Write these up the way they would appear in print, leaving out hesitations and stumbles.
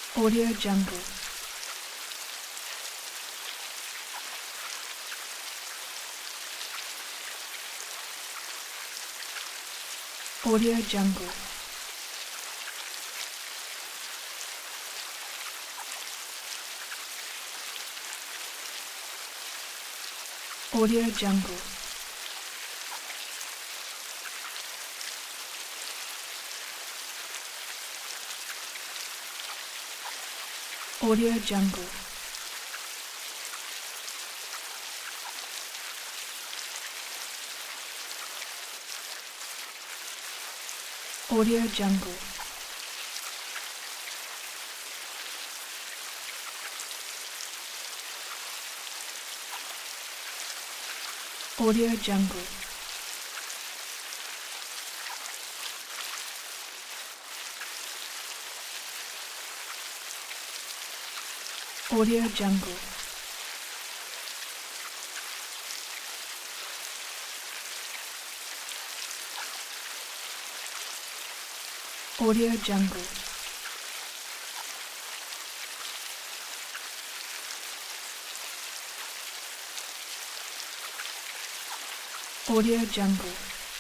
Audio Jungle. Audio Jungle. Audio Jungle. Audio Jungle. Audio Jungle. Audio Jungle. Audio Jungle. Audio Jungle. Audio Jungle.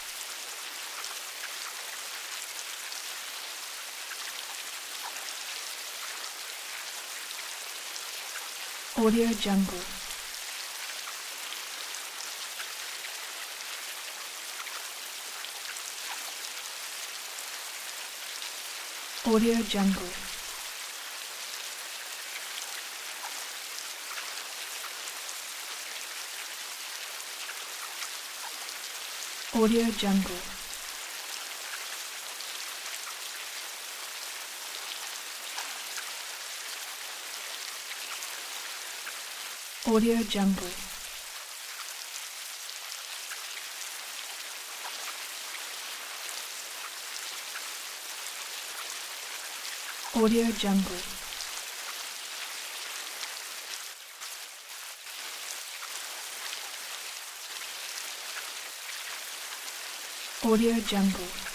Audio Jungle. Audio Jungle. Audio Jungle. Audio Jungle. Audio Jungle. Audio Jungle.